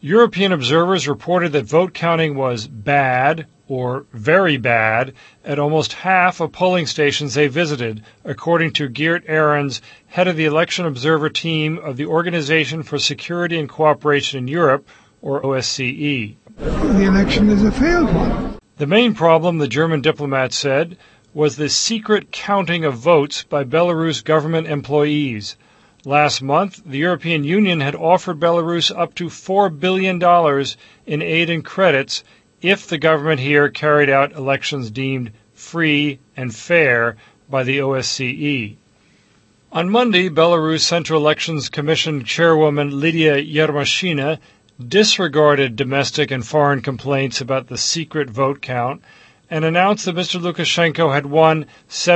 European observers reported that vote counting was bad or very bad at almost half of polling stations they visited, according to Geert Arends, head of the election observer team of the Organization for Security and Cooperation in Europe, or OSCE. The election is a failed one. The main problem, the German diplomat said, was the secret counting of votes by Belarus government employees. Last month, the European Union had offered Belarus up to $4 billion in aid and credits if the government here carried out elections deemed free and fair by the OSCE. On Monday, Belarus Central Elections Commission Chairwoman Lydia Yermashina disregarded domestic and foreign complaints about the secret vote count and announced that Mr. Lukashenko had won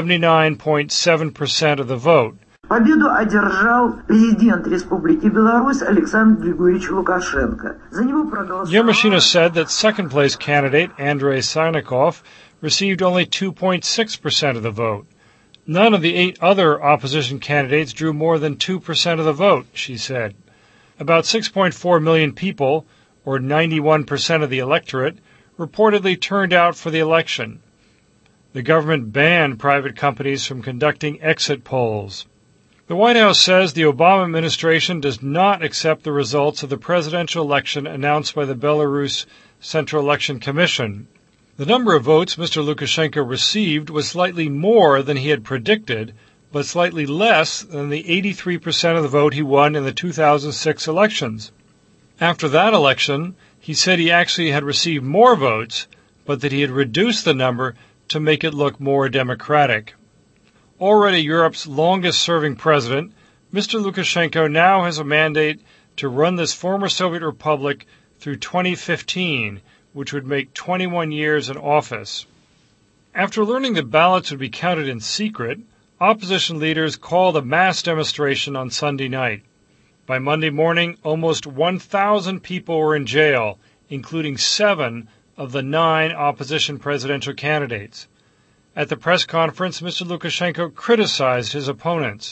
79.7% of the vote. Победу одержал президент Республики Беларусь Александр Григорьевич Лукашенко. За него проголосовало. Yermashina said that second-place candidate Andrei Sarnikov received only 2.6% of the vote. None of the 8 other opposition candidates drew more than 2% of the vote, she said. About 6.4 million people, or 91% of the electorate, reportedly turned out for the election. The government banned private companies from conducting exit polls. The White House says the Obama administration does not accept the results of the presidential election announced by the Belarus Central Election Commission. The number of votes Mr. Lukashenko received was slightly more than he had predicted, but slightly less than the 83% of the vote he won in the 2006 elections. After that election, he said he actually had received more votes, but that he had reduced the number to make it look more democratic. Already Europe's longest-serving president, Mr. Lukashenko now has a mandate to run this former Soviet republic through 2015, which would make 21 years in office. After learning that ballots would be counted in secret, opposition leaders called a mass demonstration on Sunday night. By Monday morning, almost 1,000 people were in jail, including 7 of the 9 opposition presidential candidates. At the press conference, Mr. Lukashenko criticized his opponents.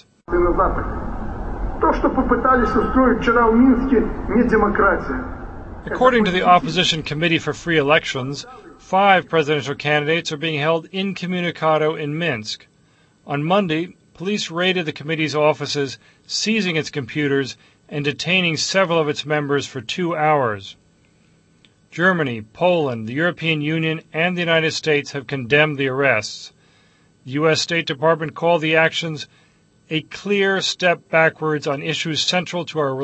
According to the Opposition Committee for Free Elections, 5 presidential candidates are being held incommunicado in Minsk. On Monday, police raided the committee's offices, seizing its computers and detaining several of its members for 2 hours. Germany, Poland, the European Union, and the United States have condemned the arrests. The U.S. State Department called the actions a clear step backwards on issues central to our